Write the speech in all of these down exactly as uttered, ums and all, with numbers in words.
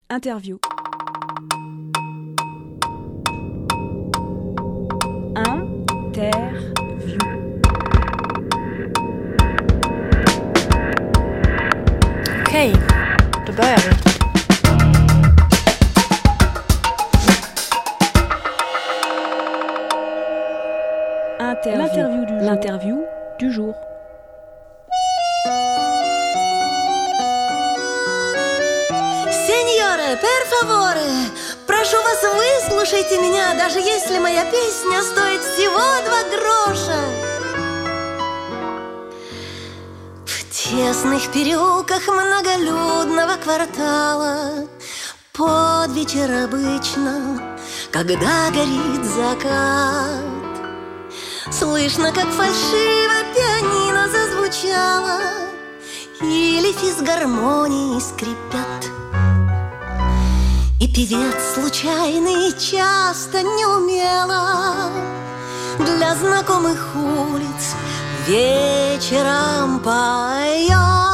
Interview. Interview. Okej, då börjar vi. Interview. L'interview du jour. L'interview du jour. Сеньоры, per favore, прошу вас, выслушайте меня, даже если моя песня стоит всего два гроша. В тесных переулках многолюдного квартала под вечер обычно, когда горит закат, слышно, как фальшиво пианино зазвучало или физгармонии скрипят. И певец случайный часто неумело для знакомых улиц вечером поет.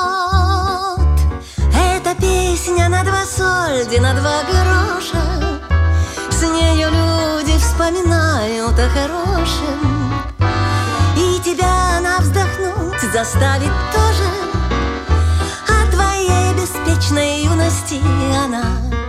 Эта песня на два сольди, на два гроша, с нею люди вспоминают о хорошем, и тебя она вздохнуть заставит тоже. О твоей беспечной юности она.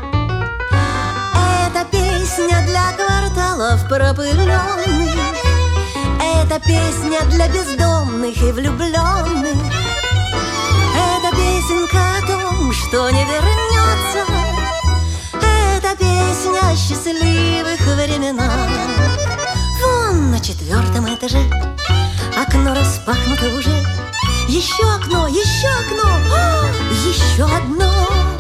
Это песня для кварталов пропыленных, это песня для бездомных и влюбленных, это песенка о том, что не вернется, это песня о счастливых временах. Вон на четвертом этаже окно распахнуто уже. Еще окно, еще окно, о, еще одно.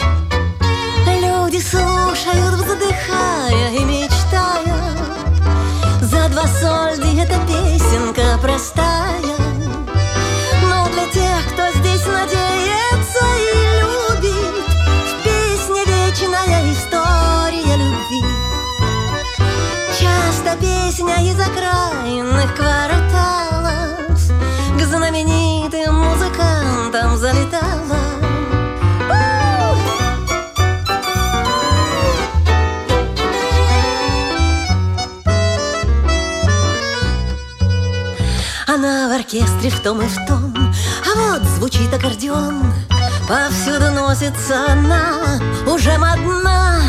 Люди слушают, вздыхая и мечтая. За два сольди эта песенка простая, но для тех, кто здесь надеется и любит, в песне вечная история любви. Часто песня из окраинных кварталов к знаменитым музыкантам залетала. Она в оркестре в том и в том, а вот звучит аккордеон. Повсюду носится она, уже модна.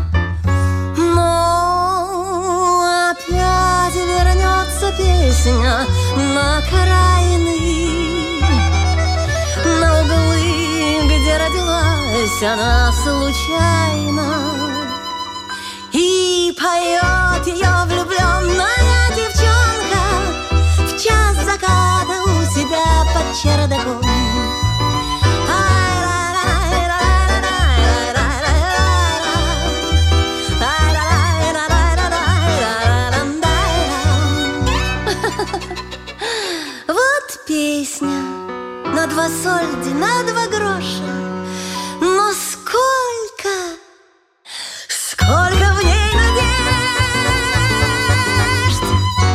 Но опять вернется песня на окраины, на углы, где родилась она случайно, и поет ее влюбленная девчонка в час заката у себя под чердаком. Вот песня на два сольди, на два гроша, но сколько, сколько в ней надежд.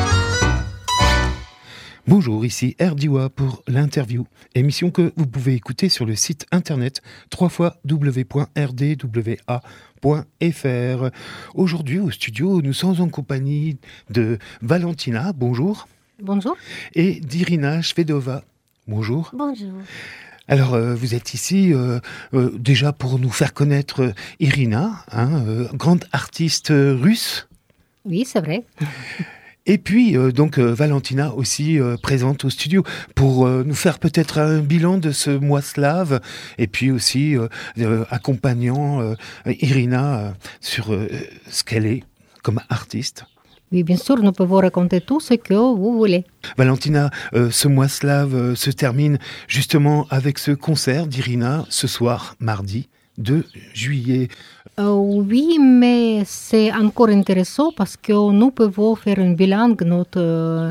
Bonjour, ici Erdiwa pour l'interview, émission que vous pouvez écouter sur le site internet w w w point r d w a point f r. Aujourd'hui au studio, nous sommes en compagnie de Valentina, bonjour. Bonjour. Et d'Irina Shvedova, bonjour. Bonjour. Alors, euh, vous êtes ici euh, euh, déjà pour nous faire connaître euh, Irina, hein, euh, grande artiste euh, russe. Oui, c'est vrai. Et puis, euh, donc, euh, Valentina aussi euh, présente au studio pour euh, nous faire peut-être un bilan de ce mois slave et puis aussi euh, euh, accompagnant euh, Irina euh, sur euh, ce qu'elle est comme artiste. Oui, bien sûr, nous pouvons raconter tout ce que vous voulez. Valentina, euh, ce mois slave euh, se termine justement avec ce concert d'Irina ce soir, mardi deux juillet. Euh, oui, mais c'est encore intéressant parce que nous pouvons faire un bilan de notre euh,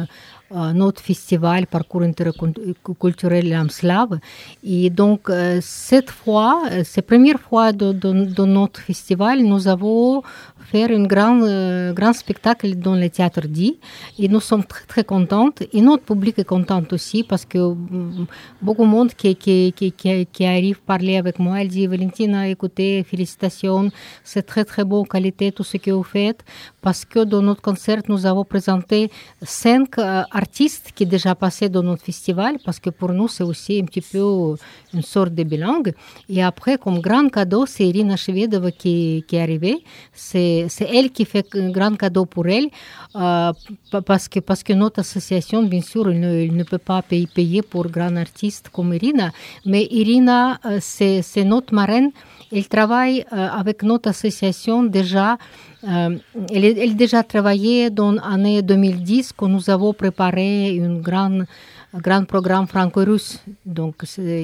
notre festival Parcours interculturel L'Âme slave. Et donc, cette fois, c'est la première fois dans notre festival, nous avons fait un grand, euh, grand spectacle dans le théâtre dit. Et nous sommes très, très contentes. Et notre public est content aussi parce que euh, beaucoup de monde qui, qui, qui, qui, qui arrive parler avec moi, elle dit, Valentina, écoutez, félicitations, c'est très, très bonne qualité tout ce que vous faites. Parce que dans notre concert, nous avons présenté cinq euh, artistes qui sont déjà passés dans notre festival, parce que pour nous, c'est aussi un petit peu une sorte de bilingue. Et après, comme grand cadeau, c'est Irina Shvedova qui, qui est arrivée. C'est, c'est elle qui fait un grand cadeau pour elle, euh, parce, que, parce que notre association, bien sûr, elle ne, elle ne peut pas payer, payer pour un grand artiste comme Irina. Mais Irina, euh, c'est, c'est notre marraine. Elle travaille euh, avec notre association déjà. Euh, elle, elle a déjà travaillé dans l'année deux mille dix quand nous avons préparé un grand, un grand programme franco-russe. Donc, et,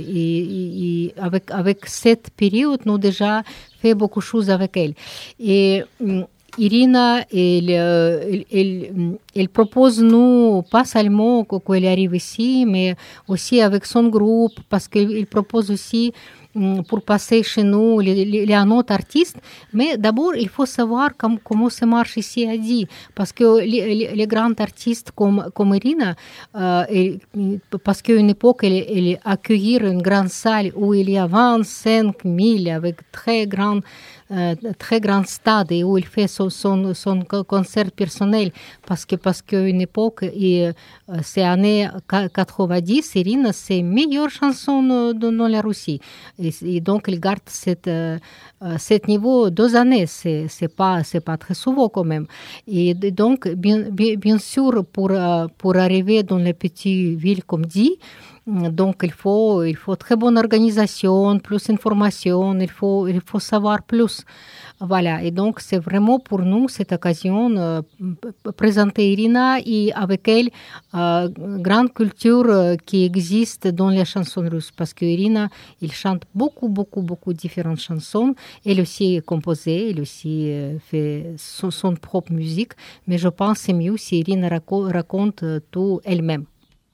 et, et avec, avec cette période, nous avons déjà fait beaucoup de choses avec elle. Et um, Irina, elle, elle, elle, elle propose nous, pas seulement qu'elle arrive ici, mais aussi avec son groupe, parce qu'elle propose aussi pour passer chez nous les, les, les autres artistes. Mais d'abord, il faut savoir com, comment ça marche ici à Die. Parce que les, les, les grands artistes comme, comme Irina, euh, et, parce qu'à une époque, elle, elle accueillir une grande salle où il y a vingt-cinq mille avec très grand Euh, très grand stade et où il fait son, son, son concert personnel parce que parce qu'à une époque et, euh, c'est années quatre-vingt-dix, Irina c'est meilleure chanson dans, dans la Russie et, et donc il garde cette euh, cet niveau deux années, c'est c'est pas c'est pas très souvent quand même. Et donc bien bien, bien sûr pour euh, pour arriver dans les petites villes comme dit, donc il faut il faut très bonne organisation, plus d'informations, il faut il faut savoir plus. Voilà, et donc c'est vraiment pour nous cette occasion euh, présenter Irina et avec elle euh, grande culture euh, qui existe dans les chansons russes parce que Irina, il chante beaucoup beaucoup beaucoup différentes chansons. Elle aussi est composée, elle aussi euh, fait son, son propre musique, mais je pense que c'est mieux si Irina raco- raconte euh, tout elle-même.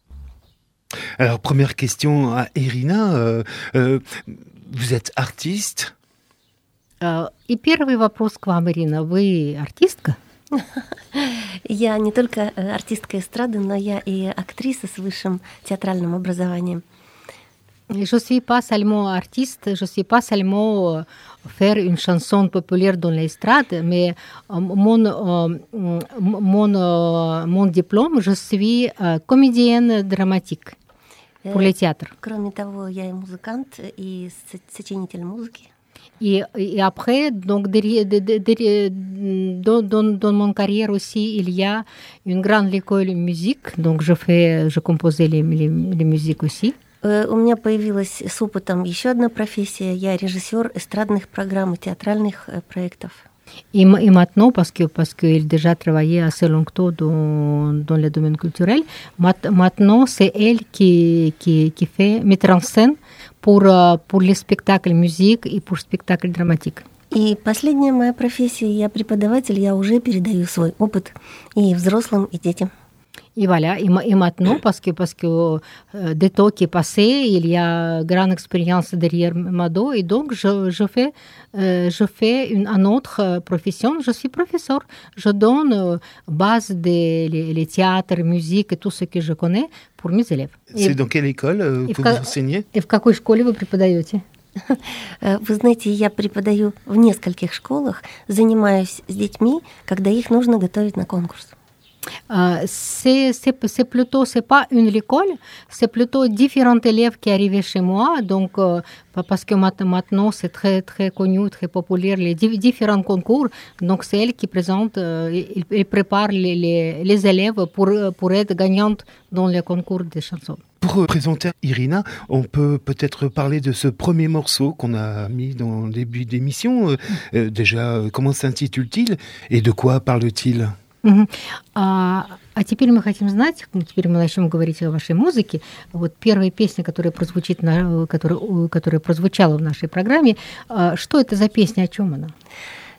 Alors, première question à Irina. Euh, euh, vous êtes artiste? Uh, и первый вопрос к вам, Ирина. Вы артистка? Я не только артистка эстрады, но я и актриса с высшим театральным образованием. Je suis pas seulement artiste, je suis pas seulement faire une chanson populaire dans l'estrade, mais mon, mon, mon diplôme, je suis comédienne dramatique pour le théâtre. Кроме того, я и музыкант, и сочинитель музыки. Et, et après, donc, derrière, de, de, de, dans, dans, dans mon carrière aussi, il y a une grande école de musique, donc je fais, je composais les, les, les musiques aussi. У меня появилась с опытом еще одна профессия. Я режиссер эстрадных программ и театральных проектов. Et, et maintenant, parce que parce qu'il a déjà travaillé assez longtemps dans, dans le domaine culturel, maintenant c'est elle qui, qui, qui fait mettre en scène pour, pour les spectacles musique et pour spectacles dramatiques. И последняя моя профессия, я преподаватель, я уже передаю свой опыт и взрослым, и детям. Et voilà, et, et maintenant, parce que, parce que euh, des temps qui est passé, il y a grande expérience derrière ma dos, et donc je, je fais, euh, je fais une, une autre profession. Je suis professeur. Je donne euh, base des les, les théâtres, musique et tout ce que je connais pour mes élèves. C'est et, dans quelle école euh, que vous ка- enseignez? Et в какой школе вы преподаете? Вы знаете, я преподаю в нескольких школах, занимаюсь с детьми, когда их нужно готовить на конкурс. Uh, c'est, c'est, c'est plutôt, c'est pas une école, c'est plutôt différents élèves qui arrivent chez moi, donc euh, parce que maintenant c'est très très connu, très populaire les différents concours, donc c'est elle qui présente, euh, il, il prépare les, les, les élèves pour pour être gagnantes dans les concours des chansons. Pour présenter Irina, on peut peut-être parler de ce premier morceau qu'on a mis dans le début d'émission. Euh, déjà, comment s'intitule-t-il et de quoi parle-t-il? Uh-huh. А, а теперь мы хотим знать, теперь мы начнем говорить о вашей музыке. Вот первая песня, которая прозвучит, на, которая, которая прозвучала в нашей программе, что это за песня, о чем она?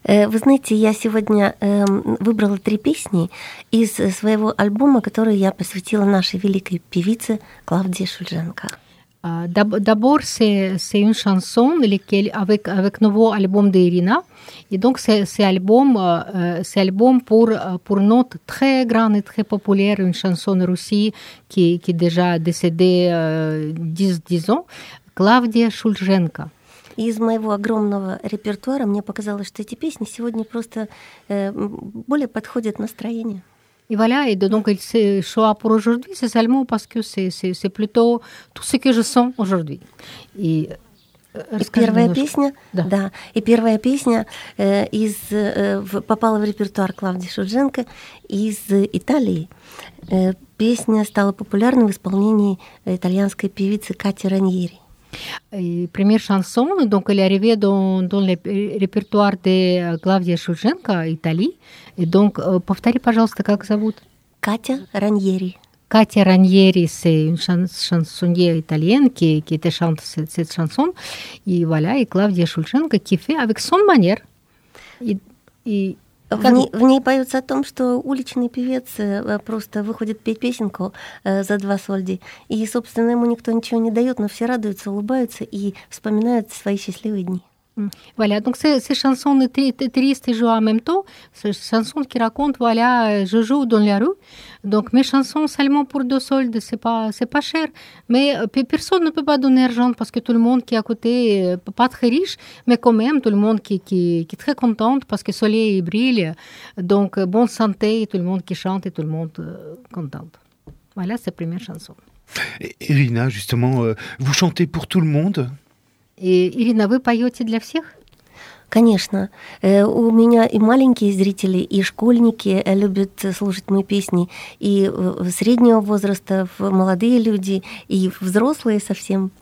Вы знаете, я сегодня выбрала три песни из своего альбома, который я посвятила нашей великой певице Клавдии Шульженко. D'abord, c'est, c'est une chanson avec, avec nouveau album d'Irina. Et donc, c'est, c'est, album, euh, c'est album pour, pour notre très grande et très populaire, une chanson russe qui, qui est déjà décédée euh, dix ans, Клавдия Шульженко. Из моего огромного репертуара мне показалось, что эти песни сегодня просто э, более подходят настроению. Et voilà, et donc ce choix pour aujourd'hui, c'est seulement parce que c'est, c'est, c'est plutôt tout ce que je sens aujourd'hui. И, и первая немножко. песня, да. да, и первая песня э, из, э, в, попала в репертуар Клавдии Шульженко из Италии. Э, песня стала популярной в исполнении итальянской певицы Кати Раньери. Et première chanson, donc elle est arrivée dans, dans le répertoire de Клавдия Шульженко, Italie. Et donc, повтори, пожалуйста, как зовут? Катя Раньери. Катя Раньери, c'est une chansonnière italienne qui, qui chante cette, cette chanson. Et voilà, et Клавдия Шульженко qui fait avec son manière. Et, et В ней, в ней поется о том, что уличный певец просто выходит петь песенку за два сольди, и, собственно, ему никто ничего не дает, но все радуются, улыбаются и вспоминают свои счастливые дни. Voilà, donc c'est ces chansons tristes et joyeuses en même temps, ces chansons qui racontent, voilà, je joue dans la rue. Donc mes chansons seulement pour deux soldes, c'est pas, c'est pas cher. Mais personne ne peut pas donner argent parce que tout le monde qui est à côté, pas très riche, mais quand même tout le monde qui, qui, qui est très content parce que le soleil brille. Donc bonne santé, tout le monde qui chante et tout le monde euh, content. Voilà, c'est la première chanson. Irina, justement, euh, vous chantez pour tout le monde? И, Ирина, вы поете для всех? Конечно. У меня и маленькие зрители, и школьники любят слушать мои песни, и среднего возраста, молодые люди, и взрослые совсем.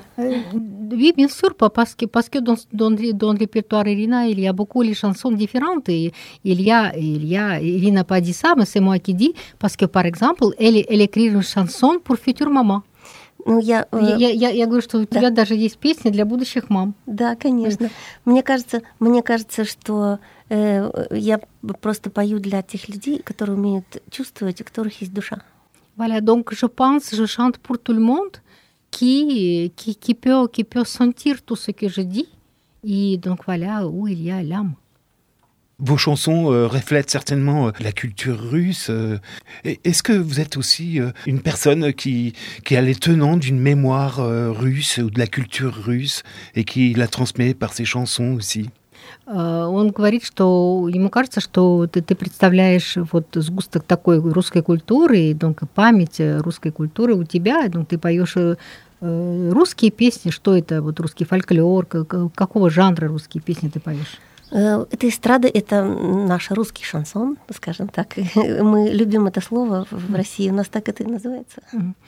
Oui, bien sûr, parce que, parce que dans, dans, dans le répertoire Irina, il y a beaucoup de chansons différentes. Et il y a, il y a, Irina n'a pas dit ça, mais c'est moi qui dis, parce que, par exemple, elle, elle écrit une chanson pour future maman. Ну, я, я, я, я говорю, что у тебя да. даже есть песни для будущих мам. Да, конечно. Мне кажется, мне кажется, что э, я просто пою для тех людей, которые умеют чувствовать, у которых есть душа. Voilà, donc je pense, je chante pour tout le monde qui, qui, qui, peut, qui peut sentir tout ce que je dis. Et donc voilà, où il y a l'âme. Vos chansons euh, reflètent certainement euh, la culture russe. Euh, est-ce que vous êtes aussi euh, une personne qui, qui a les tenants d'une mémoire euh, russe ou de la culture russe et qui la transmet par ses chansons aussi? Он говорит, что ему кажется, что ты, ты представляешь вот сгусток такой русской культуры, и donc, память русской культуры у тебя, donc, ты поешь э, русские песни. Что это? Вот русский фольклор, какого жанра русские песни ты поешь? Это эстрада, это наш русский шансон, скажем так. Мы любим это слово в России, у нас так это и называется.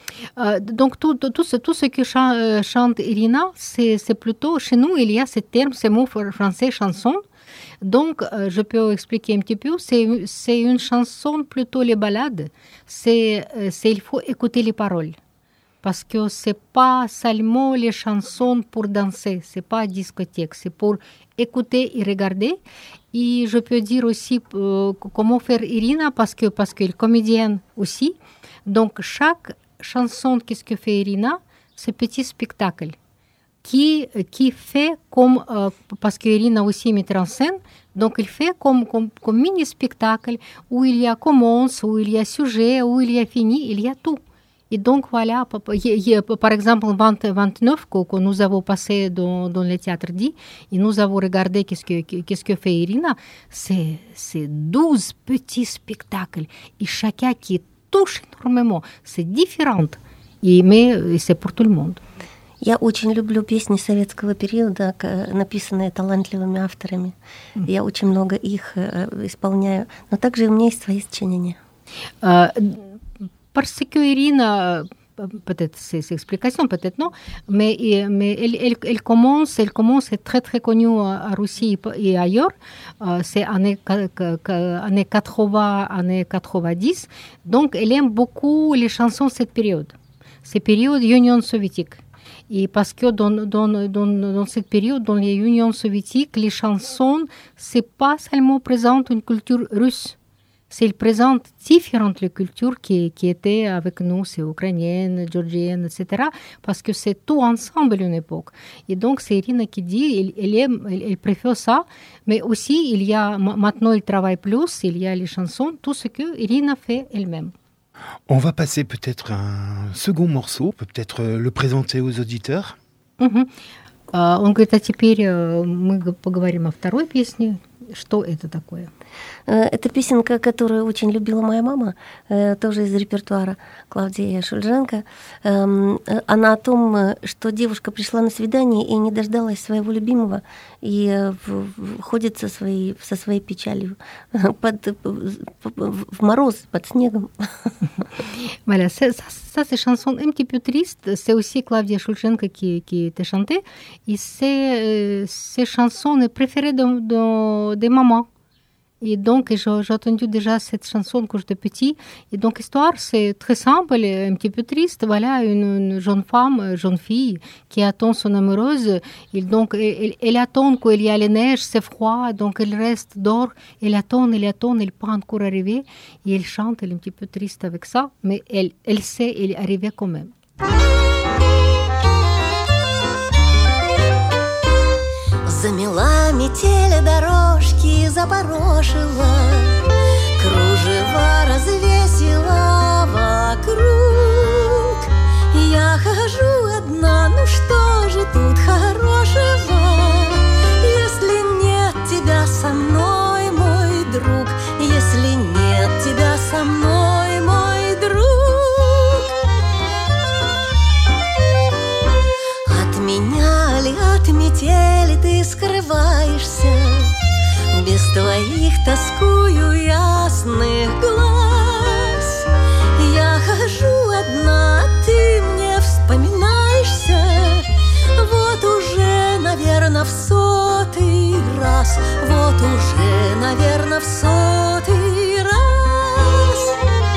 Donc tout, tout, tout, ce, tout ce que chante Irina, c'est, c'est plutôt, chez nous, il y a ce terme, ce mot français chanson. Donc, je peux expliquer un petit peu, c'est, c'est une chanson plutôt les ballades, c'est, c'est il faut écouter les paroles. Parce que c'est pas seulement les chansons pour danser, c'est pas discothèque, c'est pour écouter et regarder. Et je peux dire aussi euh, comment faire Irina, parce que parce qu'elle est comédienne aussi. Donc chaque chanson, qu'est-ce que fait Irina, c'est petit spectacle qui qui fait comme euh, parce que Irina aussi met en scène. Donc il fait comme comme comme mini spectacle où il y a commence, où il y a sujet, où il y a fini, il y a tout. Et donc, voilà, par exemple, vingt vingt-neuf que nous avons passé dans, dans le théâtre dit, et nous avons regardé qu'est-ce que, qu'est-ce que fait Irina, c'est, c'est douze petits spectacles, et chacun qui touche énormément, c'est différent, et, mais c'est pour tout le monde. Я очень люблю песни советского периода, написанные талантливыми авторами. Mm. Я очень много их исполняю, но также у меня есть свои сочинения. Uh, Parce que Irina, peut-être c'est, c'est explication, peut-être non, mais, mais elle, elle, elle commence, elle commence, est très très connue à Russie et ailleurs. Euh, c'est années, années quatre-vingts, années quatre-vingt-dix. Donc elle aime beaucoup les chansons de cette période, cette période Union soviétique. Et parce que dans, dans, dans, dans cette période, dans l'Union soviétique, les chansons, c'est pas seulement présente une culture russe. C'est présente différentes les cultures qui, qui étaient avec nous, c'est ukrainienne, géorgienne, et cetera. Parce que c'est tout ensemble à une époque. Et donc, c'est Irina qui dit, elle, elle, aime, elle, elle préfère ça, mais aussi, il y a, maintenant, elle travaille plus, il y a les chansons, tout ce que Irina fait elle-même. On va passer peut-être un second morceau, peut-être le présenter aux auditeurs. Uh-huh. Uh, он говорит, а теперь uh, мы поговорим о второй песне. Что это такое? Это песенка, которую очень любила моя мама, тоже из репертуара Клавдии Шульженко. Она о том, что девушка пришла на свидание и не дождалась своего любимого, и ходит со своей, со своей печалью под, в мороз, под снегом. Voilà, ça, ça, ça c'est chanson un petit peu triste. C'est aussi Claudia Shulchenko qui, qui était chantée. Et c'est, c'est chansons préférées de, de, de maman. Et donc, j'ai, j'ai entendu déjà cette chanson quand j'étais petit. Et donc, l'histoire, c'est très simple, un petit peu triste. Voilà, une, une jeune femme, une jeune fille qui attend son amoureuse. Et donc, elle, elle attend qu'il y a la neige, c'est froid. Donc, elle reste dehors. Elle attend, elle attend, elle n'est pas encore arrivée. Et elle chante, elle est un petit peu triste avec ça. Mais elle, elle sait, elle est arrivée quand même. Замела метель дорожки, запорошила, кружева развесила вокруг. Я хожу одна, ну что же тут хорошего, если нет тебя со мной, мой друг, если нет тебя со мной, мой друг. От меня ли, от метели ты скрываешься, без твоих тоскую ясных глаз. Я хожу одна, ты мне вспоминаешься, вот уже, наверно, в сотый раз, вот уже, наверно, в сотый раз.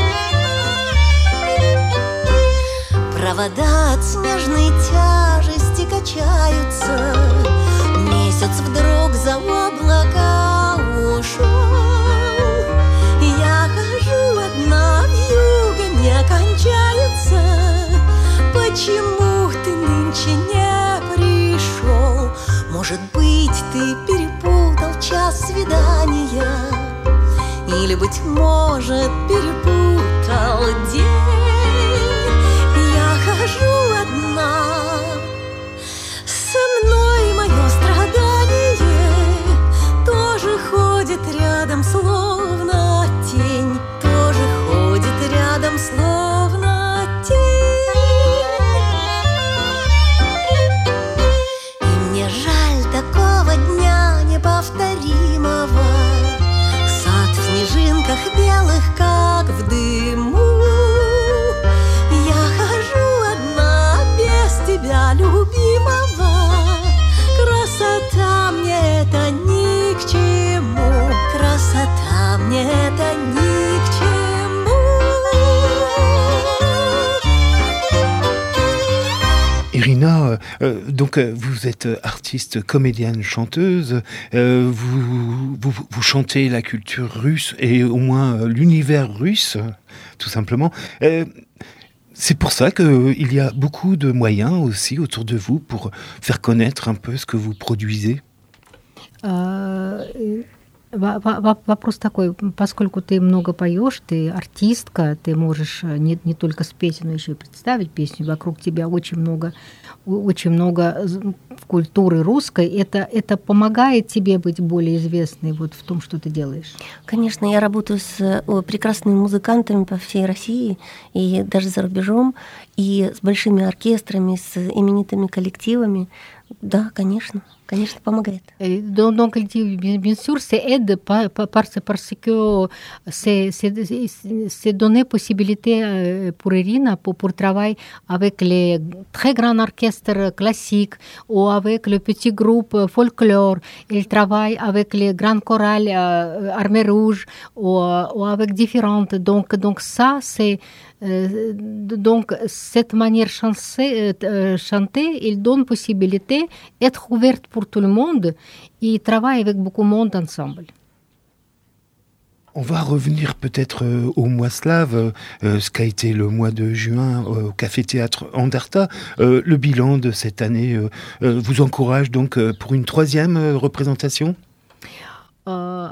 Провода от снежной тяжести качаются, месяц вдруг за облака ушел. Я хожу одна, вьюга не кончается. Почему ты нынче не пришел? Может быть, ты перепутал час свидания, или, быть может, перепутал день. Я хожу одна, со мной мое страдание тоже ходит рядом, словно тень, тоже ходит рядом, словно тень. И мне жаль такого дня неповторимого, сад в снежинках белых, как в дыму. Я хожу одна без тебя, любимого. Красота мне это ни к чему, красота мне это ни к чему. Irina, euh, donc euh, vous êtes artiste, comédienne, chanteuse, euh, vous, vous, vous chantez la culture russe et au moins euh, l'univers russe, tout simplement. Euh, C'est pour ça qu'il y a beaucoup de moyens aussi autour de vous pour faire connaître un peu ce que vous produisez. Вопрос такой, поскольку ты много поешь, ты артистка, ты можешь не, не только спеть, но еще и представить песню, вокруг тебя очень много, очень много культуры русской, это, это помогает тебе быть более известной вот в том, что ты делаешь? Конечно, я работаю с прекрасными музыкантами по всей России и даже за рубежом, и с большими оркестрами, с именитыми коллективами. Да, конечно, конечно, помогает. Donc, donc bien sûr, c'est aide parce, parce que c'est, c'est, c'est donné possibilité pour Irina pour, pour travailler avec les très grands orchestres classiques ou avec le petit groupe folklore. Elle travaille avec les grandes chorales Armée Rouge ou, ou avec différentes. Donc, donc ça, c'est Euh, donc, cette manière chancée, euh, chantée, il donne possibilité d'être ouverte pour tout le monde et travailler avec beaucoup de monde ensemble. On va revenir peut-être euh, au mois slave, euh, ce qu'a été le mois de juin euh, au Café-Théâtre Anderta. Euh, le bilan de cette année euh, euh, vous encourage donc euh, pour une troisième euh, représentation euh...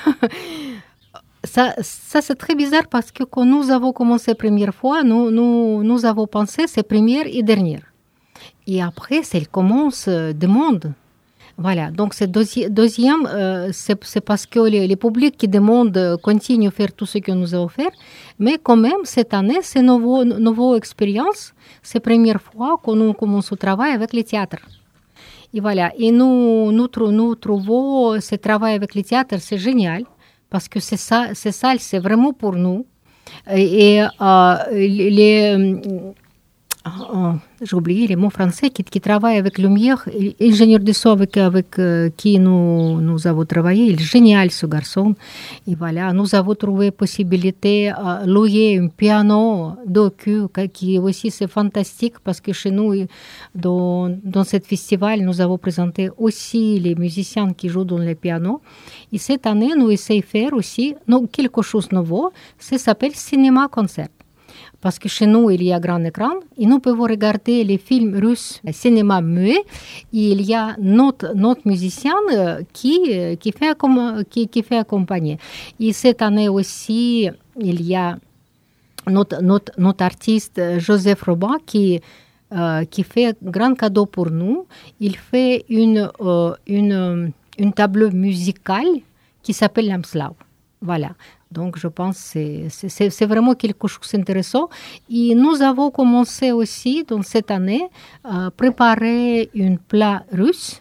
Ça, ça, c'est très bizarre parce que quand nous avons commencé la première fois, nous, nous, nous avons pensé c'est première et dernière. Et après, c'est le commence du monde. Voilà, donc c'est deuxi- deuxième, euh, c'est, c'est parce que les, les publics qui demandent continuent à faire tout ce que nous avons fait. Mais quand même, cette année, c'est une nouvelle, nouvelle expérience. C'est la première fois que nous commençons à travailler avec le théâtre. Et voilà, et nous, nous, nous trouvons ce travail avec le théâtre, c'est génial. Parce que c'est ça, c'est ça, c'est vraiment pour nous. Et, et euh, les, euh, j'ai oublié les mots français qui, qui travaillent avec Lumière, ingénieur de son avec, avec euh, qui nous, nous avons travaillé. Il est génial, ce garçon. Et voilà, nous avons trouvé possibilité de louer un piano docu, qui aussi c'est fantastique parce que chez nous, dans, dans ce festival, nous avons présenté aussi les musiciens qui jouent dans le piano. Et cette année, nous essayons de faire aussi non, quelque chose de nouveau. Ça s'appelle cinéma-concert. Parce que chez nous, il y a grand écran et nous pouvons regarder les films russes, le cinéma muet. Et il y a notre, notre musicien qui, qui, fait, qui, qui fait accompagner. Et cette année aussi, il y a notre, notre, notre artiste Joseph Robin qui, euh, qui fait un grand cadeau pour nous. Il fait une, euh, une, une tableau musicale qui s'appelle l'Amslav. Voilà. Donc, je pense que c'est, c'est, c'est vraiment quelque chose d'intéressant. Et nous avons commencé aussi, dans cette année, à préparer un plat russe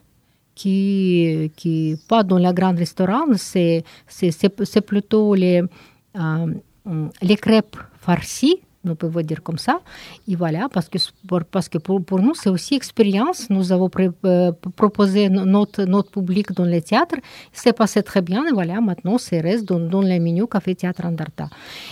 qui n'est pas dans le grand restaurant. C'est, c'est, c'est, c'est plutôt les, euh, les crêpes farcies. Nous pouvons dire comme ça. Et voilà, parce que pour, parce que pour, pour nous, c'est aussi expérience. Nous avons pré, euh, proposé notre, notre public dans le théâtre. C'est passé très bien. Et voilà, maintenant, c'est reste dans, dans le menu Café Théâtre Anderta.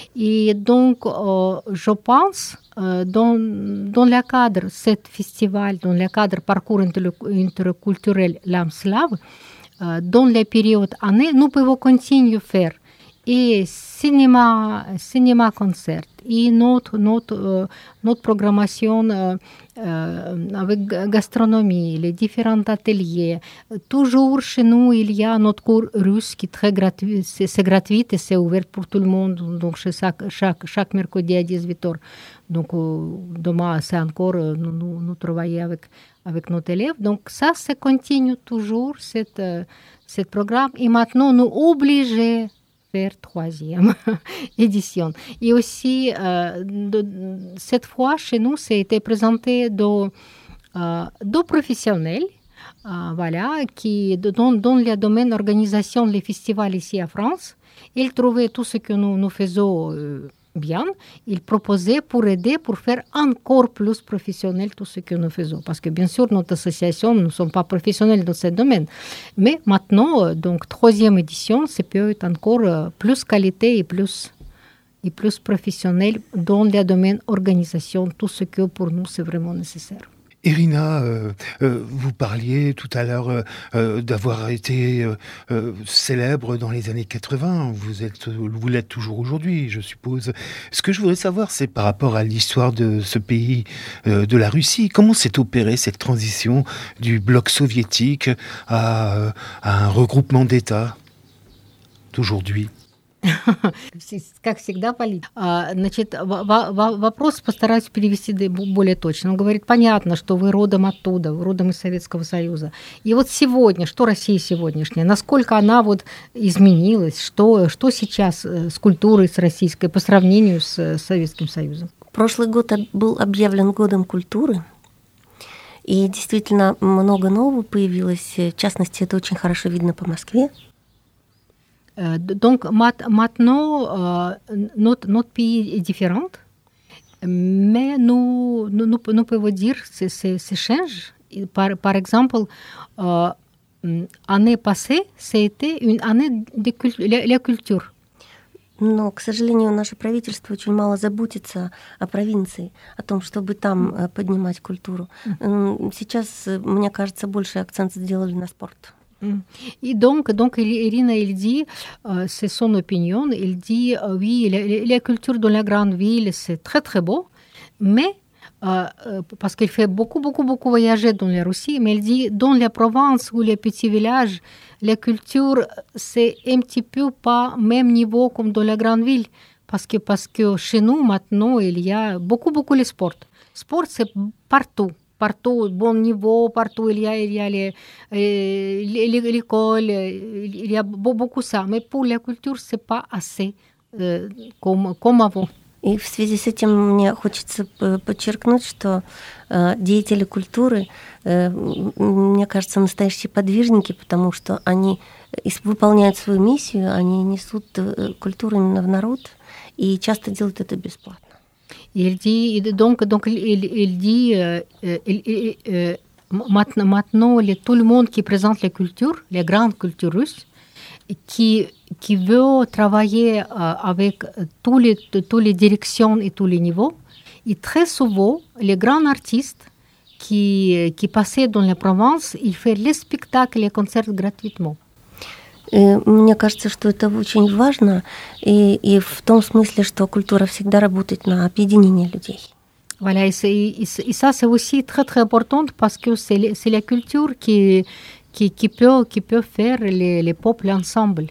Et donc, euh, je pense, euh, dans, dans le cadre de ce festival, dans le cadre parcours interculturel L'Âme slave, euh, dans les périodes années, nous pouvons continuer à faire et cinéma, cinéma concert et notre, notre, euh, notre programmation euh, euh, avec gastronomie, les différents ateliers. Toujours chez nous, il y a notre cours russe qui est très gratuit, c'est, c'est gratuit et c'est ouvert pour tout le monde, donc chez chaque, chaque, chaque mercredi à dix-huit heures. Donc euh, demain, c'est encore, euh, nous, nous, nous travaillons avec, avec nos élèves. Donc ça, ça continue toujours, cette, euh, ce programme. Et maintenant, nous obligés faire troisième édition. Et aussi, euh, de, cette fois, chez nous, ça a été présenté de, euh, de professionnels, euh, voilà, qui, dans, dans le domaine organisation des festivals ici en France. Ils trouvaient tout ce que nous, nous faisons euh, bien. Ils proposaient pour aider, pour faire encore plus professionnel tout ce que nous faisons. Parce que bien sûr, notre association, nous ne sommes pas professionnels dans ce domaine. Mais maintenant, donc, troisième édition, c'est peut être encore plus qualité et plus, et plus professionnel dans le domaine organisation, tout ce que pour nous, c'est vraiment nécessaire. Irina, euh, euh, vous parliez tout à l'heure euh, euh, d'avoir été euh, euh, célèbre dans les années quatre-vingts. Vous êtes, vous l'êtes toujours aujourd'hui, je suppose. Ce que je voudrais savoir, c'est par rapport à l'histoire de ce pays, euh, de la Russie. Comment s'est opérée cette transition du bloc soviétique à, à un regroupement d'États d'aujourd'hui? Как всегда, политика. Значит, вопрос постараюсь перевести более точно. Он говорит, понятно, что вы родом оттуда, вы родом из Советского Союза. И вот сегодня, что Россия сегодняшняя, насколько она вот изменилась, что, что сейчас с культурой, с российской по сравнению с Советским Союзом? Прошлый год был объявлен годом культуры. И действительно много нового появилось. В частности, это очень хорошо видно по Москве. Donc maintenant, euh, notre, notre pays est différent, mais nous, nous, nous pouvons dire que c'est change. Par, par exemple, euh, l'année passée, c'était une année de cul- la, la culture. Но, к сожалению, наше правительство очень мало заботится о провинции, о том, чтобы там э, поднимать культуру. Mm. Сейчас, мне кажется, больше акцент сделали на спорт. Et donc, donc Irina, il dit, euh, c'est son opinion, il dit, euh, oui, la, la culture dans la grande ville, c'est très, très beau, mais, euh, parce qu'il fait beaucoup, beaucoup, beaucoup voyager dans la Russie, mais il dit, dans la province ou les petits villages, la culture, c'est un petit peu pas même niveau comme dans la grande ville, parce que, parce que chez nous, maintenant, il y a beaucoup, beaucoup le sport. Sport, c'est partout. Partout, bon niveau, partout il y a, il y a les, les, l'école, il y a beaucoup ça. Mais pour la culture, ce n'est pas assez euh, comme, comme avant. И в связи с этим мне хочется подчеркнуть, что э, деятели культуры, э, мне кажется, настоящие подвижники, потому что они выполняют свою миссию, они несут культуру именно в народ и часто делают это бесплатно. Il dit, donc, donc il, il dit, euh, il, euh, maintenant, maintenant les, tout le monde qui présente la culture, les grandes cultures russes, qui, qui veut travailler euh, avec tous les, toutes les directions et tous les niveaux, et très souvent, les grands artistes qui, qui passaient dans la province, ils font les spectacles et les concerts gratuitement. Мне кажется, что это очень важно, и, и в том смысле, что культура всегда работает на объединение людей. Voilà, et, et, et ça, c'est aussi très, très important parce que c'est, c'est la culture qui, qui, qui, peut, qui peut faire les, les peuples ensemble.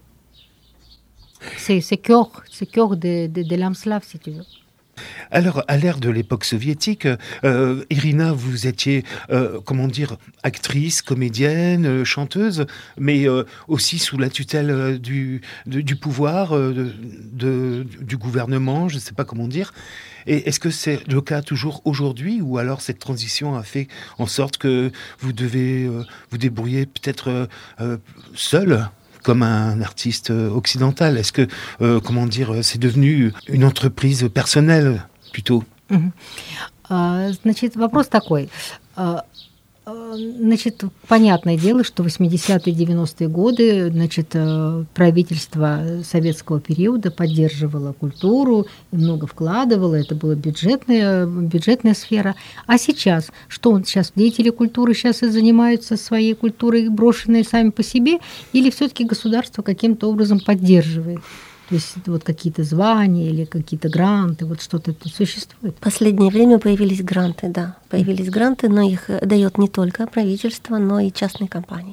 C'est le cœur, c'est cœur de, de, de l'âme slave, si tu veux. Alors, à l'ère de l'époque soviétique, euh, Irina, vous étiez, euh, comment dire, actrice, comédienne, euh, chanteuse, mais euh, aussi sous la tutelle euh, du, de, du pouvoir, euh, de, de, du gouvernement, je ne sais pas comment dire. Et est-ce que c'est le cas toujours aujourd'hui, ou alors cette transition a fait en sorte que vous devez euh, vous débrouiller peut-être euh, euh, seule comme un artiste occidental? Est-ce que, euh, comment dire, c'est devenu une entreprise personnelle plutôt? Mm-hmm. uh, Значит, вопрос такой. Uh, Значит, понятное дело, что в восьмидесятые, девяностые годы, значит, правительство советского периода поддерживало культуру и много вкладывало, это была бюджетная, бюджетная сфера. А сейчас, что он сейчас, деятели культуры сейчас и занимаются своей культурой, брошенной сами по себе, или все-таки государство каким-то образом поддерживает? То есть вот какие-то звания или какие-то гранты, вот что-то это существует? В последнее время появились гранты, да. Появились гранты, но их дает не только правительство, но и частные компании.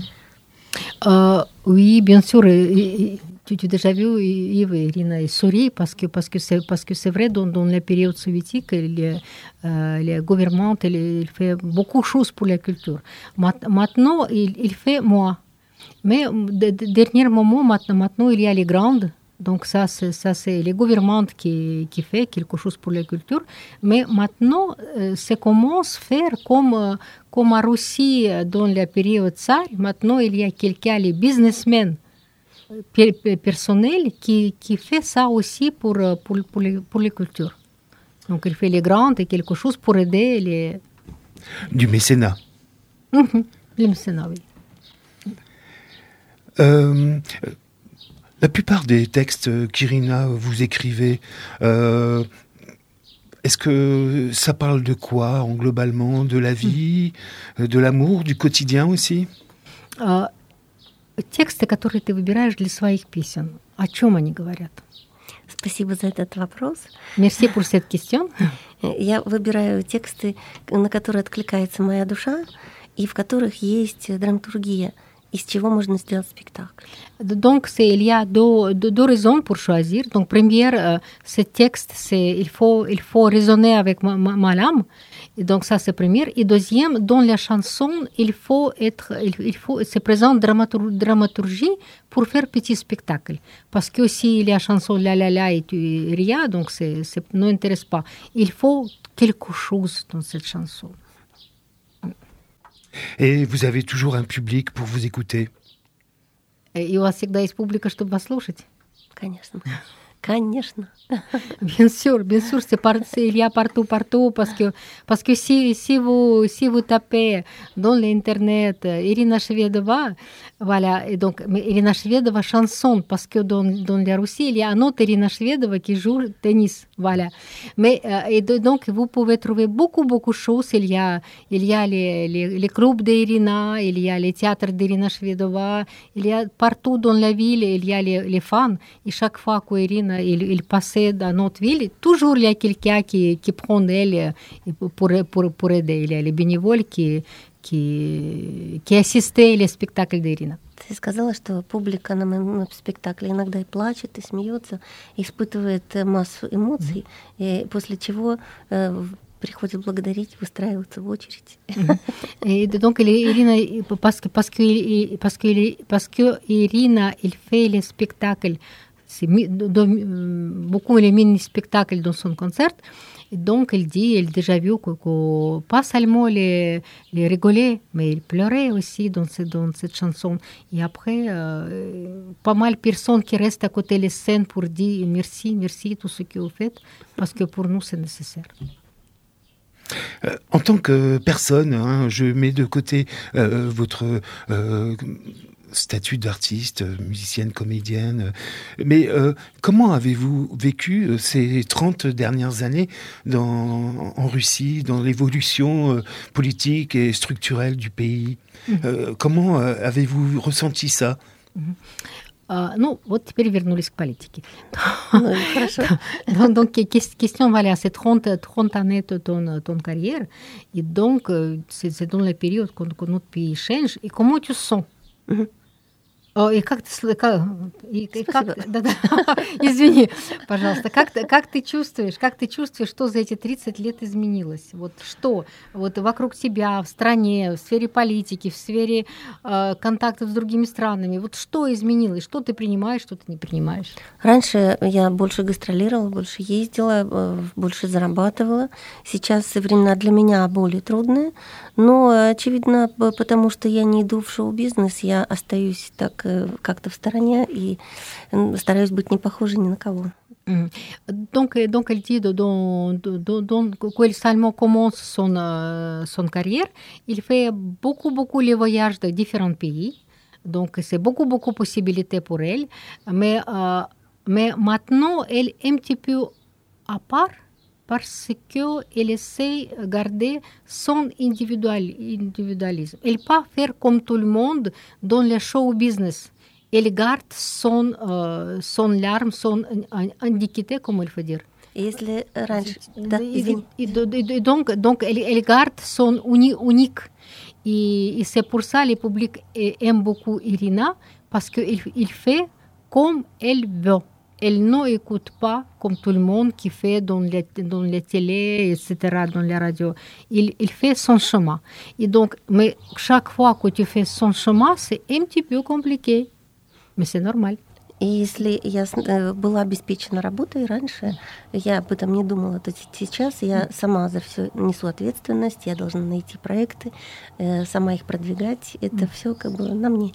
Uh, oui, bien sûr, tu, tu as déjà vu, Yves et Irina, ils sourient parce que, parce que, c'est, parce que c'est vrai, dans, dans la période soviétique, le euh, gouvernement il, il fait beaucoup de choses pour la culture. Maintenant, il, il fait moins. Mais de, de, dernier moment, maintenant, maintenant, il y a les grandes. Donc ça, c'est, ça, c'est le gouvernement qui, qui fait quelque chose pour la culture. Mais maintenant, euh, ça commence à faire comme, euh, comme en Russie, dans la période tsar. Maintenant, il y a quelqu'un, les businessmen per, personnels, qui, qui fait ça aussi pour, pour, pour, les, pour les cultures. Donc il fait les grandes et quelque chose pour aider les... Du mécénat. Mm-hmm. Le mécénat, oui. Euh, la plupart des textes qu'Irina vous écrivez, euh, est-ce que ça parle de quoi, en globalement? De la vie, de l'amour, du quotidien aussi? uh, Тексты, которые ты выбираешь для своих песен, о чем они говорят? Спасибо за этот вопрос. Merci pour cette question. Я выбираю тексты, на которые откликается моя душа, и в которых есть драматургия, из чего можно сделать спектакль. Donc, c'est, il y a deux, deux, deux raisons pour choisir. Donc, première, euh, ce texte, c'est, il, faut, il faut raisonner avec ma, ma, ma lame. Et donc, ça, c'est première. Et deuxième, dans la chanson, il faut être, il, il faut, se présente dramatur, dramaturgie pour faire petit spectacle. Parce que si il y a chanson la la la et tu rien, donc c'est, c'est n'intéresse pas. Il faut quelque chose dans cette chanson. Et vous avez toujours un public pour vous écouter? И у вас всегда есть публика, чтобы вас слушать? Конечно. Конечно. Bien sûr, bien sûr, c'est par, c'est, il y a partout, partout, parce que, parce que si, si, vous, si vous tapez dans l'Internet Irina Shvedova, voilà, et donc Irina Shvedova chanson, parce que dans, dans la Russie, il y a un autre Irina Shvedova qui joue tennis, voilà. Mais, euh, et de, donc, vous pouvez trouver beaucoup, beaucoup de choses. Il y a, il y a les, les, les clubs d'Irina, il y a les théâtres d'Irina Shvedova, il y a partout dans la ville, il y a les, les fans, et chaque fois qu'Irina, il, il passait dans notre ville, toujours il y a quelqu'un qui, qui prend d'elle pour, pour, pour aider. Il y a les bénévoles qui, qui, qui assistent les spectacles d'Irina. Ты сказала, что публика на моем спектакле иногда и плачет, и смеется, и испытывает массу эмоций, mm-hmm. и после чего э, приходят благодарить, выстраиваются в очередь. Et donc, Irina, parce que, parce que, parce que, parce que Irina, il fait les spectacles. C'est beaucoup de mini-spectacles dans son concert. Et donc, elle dit, elle a déjà vu que, que pas seulement les, les rigoler, mais elle pleurait aussi dans, ce, dans cette chanson. Et après, euh, pas mal de personnes qui restent à côté de la scène pour dire merci, merci, tout ce que vous faites, parce que pour nous, c'est nécessaire. Euh, en tant que personne, hein, je mets de côté euh, votre... Euh, statut d'artiste, musicienne, comédienne. Mais euh, comment avez-vous vécu ces trente dernières années dans, en Russie, dans l'évolution euh, politique et structurelle du pays? Mm-hmm. euh, Comment euh, avez-vous ressenti ça? Mm-hmm. Uh, ну, вот теперь вернулись к политике. Donc, question, voilà, c'est trente, trente années de ton, ton carrière. Et donc, c'est, c'est dans la période quand, quand notre pays change. Et comment tu sens? Mm-hmm. О, и как ты, как, и, и как, да, да, извини, пожалуйста, как, как ты чувствуешь, как ты чувствуешь, что за эти тридцать лет изменилось? Вот что, вот вокруг тебя, в стране, в сфере политики, в сфере э, контактов с другими странами, вот что изменилось, что ты принимаешь, что ты не принимаешь? Раньше я больше гастролировала, больше ездила, больше зарабатывала. Сейчас времена для меня более трудные, но, очевидно, потому что я не иду в шоу-бизнес, я остаюсь так как-то в стороне и стараюсь быть не похожей ни на кого. Donc, donc elle dit donc, donc, qu'elle seulement commence son, son carrière, il fait beaucoup, beaucoup les voyages de différents pays. Donc, c'est beaucoup, beaucoup de possibilités pour elle. Mais, euh, mais maintenant, elle est un petit peu à part parce qu'elle essaie de garder son individualisme. Elle ne peut pas faire comme tout le monde dans le show business. Elle garde son, euh, son larme, son indiquité, comme il faut dire. Если раньше... Да, et, et, et donc, donc elle, elle garde son uni, unique. Et, et c'est pour ça que le public aime beaucoup Irina, parce qu'il il fait comme elle veut. Elle n'écoute pas comme tout le monde qui fait dans les, dans les télés, et cetera, dans les radios. Il, il fait son chemin. Et donc, mais chaque fois que tu fais son chemin, c'est un petit peu compliqué. Mais c'est normal. И если я была обеспечена работой раньше, я об этом не думала, то сейчас я сама за все несу ответственность, я должна найти проекты, сама их продвигать. Это все как бы на мне.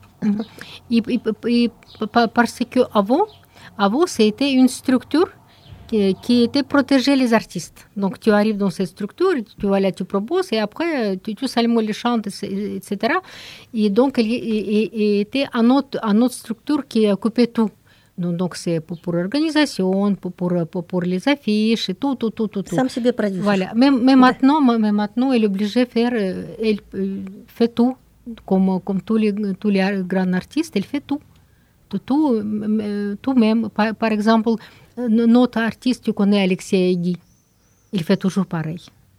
И, и, и parce que avant, avant, c'était une structure qui, qui était protéger les artistes. Donc, tu arrives dans cette structure, tu vas là, tu proposes, et après, tu, tu seulement les chantes, et cetera. Et donc, il, il, il était une autre, une autre structure qui occupait tout. Donc, donc c'est pour, pour l'organisation, pour, pour, pour, pour les affiches, et tout, tout, tout, tout. Сам себе продюсер. Voilà. Mais, mais, maintenant, mais maintenant, elle est obligée de faire, elle fait tout, comme, comme tous, les, tous les grands artistes, elle fait tout. Tout, tout, tout même. Par, par exemple, notre artiste, tu connais Alexei Aiguy, il fait toujours pareil.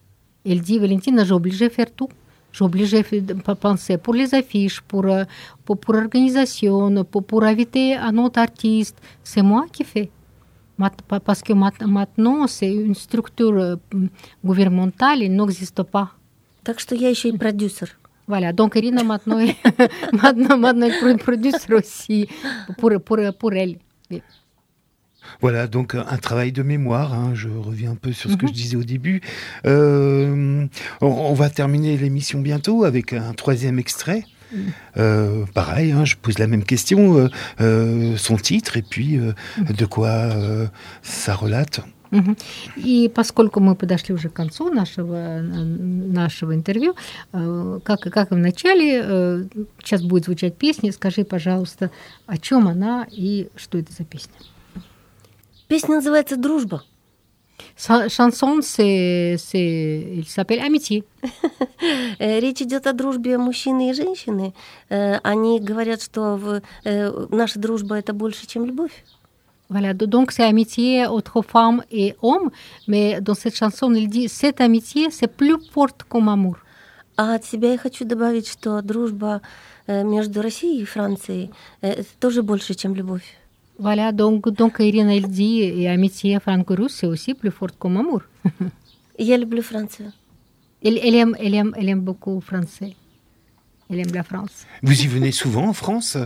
Il dit, Valentina, j'ai obligé de faire tout. J'ai obligé de penser pour les affiches, pour, pour, pour l'organisation, pour, pour inviter un autre artiste. C'est moi qui fais. Parce que maintenant, c'est une structure gouvernementale, elle n'existe pas. Так что я еще и продюсер. Voilà, donc Irina maintenant est maintenant, maintenant producteur aussi pour, pour, pour elle. Oui. Voilà, donc un travail de mémoire, hein, je reviens un peu sur ce mm-hmm. que je disais au début. Euh, on, on va terminer l'émission bientôt avec un troisième extrait. Euh, pareil, hein, je pose la même question, euh, euh, son titre et puis euh, de quoi euh, ça relate. И поскольку мы подошли уже к концу нашего, нашего интервью, как, как и в начале, сейчас будет звучать песня. Скажи, пожалуйста, о чем она и что это за песня? Песня называется «Дружба». Шансон, c'est, c'est, il s'appelle «Amitié». Речь идет о дружбе мужчины и женщины. Они говорят, что в, наша дружба – это больше, чем любовь. Voilà, donc c'est amitié entre femmes et hommes, mais dans cette chanson, il dit cette amitié, c'est plus forte comme amour. А от себя я хочу добавить, что дружба между Россией и Францией это тоже больше, чем любовь. Voilà, donc, donc Irina, elle dit, et amitié franco-russe, c'est aussi plus forte comme amour. Я люблю Францию. Elle, elle, aime, elle, aime, elle aime beaucoup français. Elle aime la France. Vous y venez souvent en France?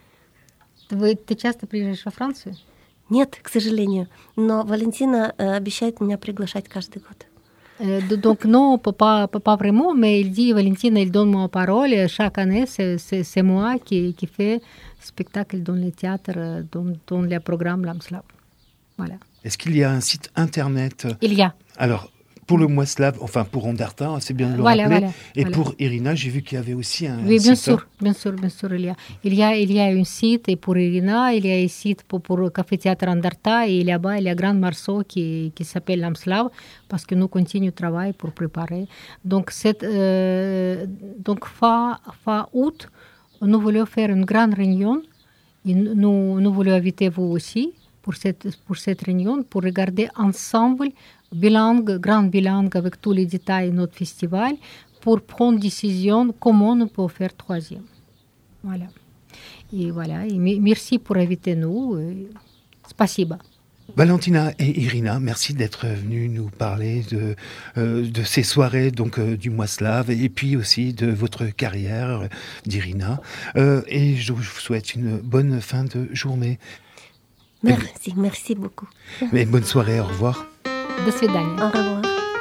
Вы, ты часто приезжаешь во Францию? Нет, к сожалению. Но Валентина обещает меня приглашать каждый год. Donc non, pas, pas vraiment, mais il dit, Valentina, il donne ma parole. Chaque année, c'est, c'est, c'est moi qui, qui fais spectacle dans les théâtres, dans, dans les programmes Lamslav. Voilà. Est-ce qu'il y a un site internet? Il y a. Alors, pour le mois slave, enfin pour Anderta, c'est bien de le voilà, rappeler. Voilà, et voilà. Pour Irina, j'ai vu qu'il y avait aussi un, oui, un bien site. Sûr, bien sûr, bien sûr, il y a. Il y a, il y a un site et pour Irina, il y a un site pour, pour le café-théâtre Anderta et là-bas, il y a un grand morceau qui, qui s'appelle Lamslav parce que nous continuons le travail pour préparer. Donc, cette, euh, donc fin, fin août, nous voulions faire une grande réunion et nous, nous voulions inviter vous aussi pour cette, pour cette réunion, pour regarder ensemble bilingue, grand bilingue avec tous les détails de notre festival pour prendre décision comment on peut faire troisième. Voilà. Et voilà. Et merci pour inviter nous. Spasiba. Valentina et Irina, merci d'être venus nous parler de, euh, de ces soirées donc euh, du mois slave et puis aussi de votre carrière euh, d'Irina. Euh, et je vous souhaite une bonne fin de journée. Merci, merci beaucoup. Et bonne soirée, au revoir. До свидания. Au revoir.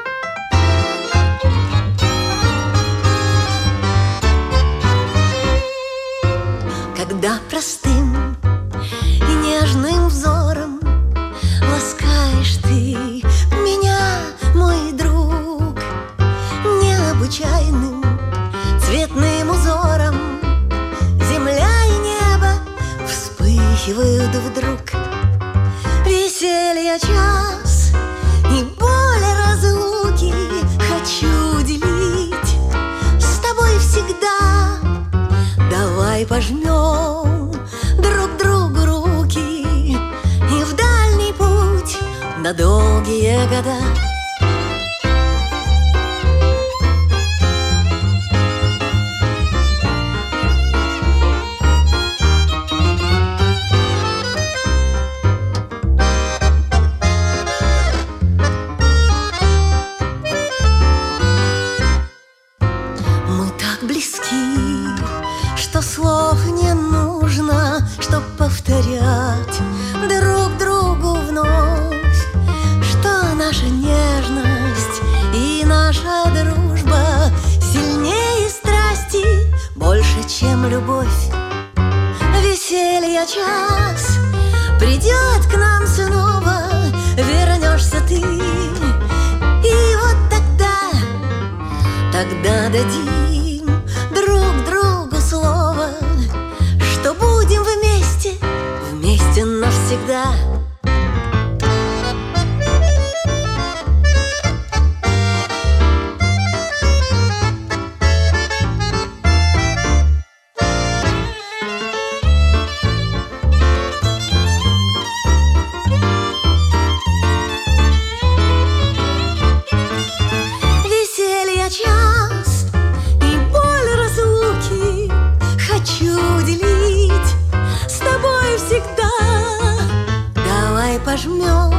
Когда простым и нежным взором ласкаешь ты меня, мой друг, необычайным цветным узором земля и небо вспыхивают вдруг. Веселье час и боли разлуки хочу делить с тобой всегда. Давай пожмем друг другу руки и в дальний путь на долгие года. Слов не нужно, чтоб повторять друг другу вновь, что наша нежность и наша дружба сильнее страсти, больше, чем любовь. Веселье час придет к нам снова, вернешься ты, и вот тогда, тогда дадим друг другу слово, что будем вместе, вместе навсегда. Веселье час и боль разлуки хочу делить с тобой всегда. Давай пожмем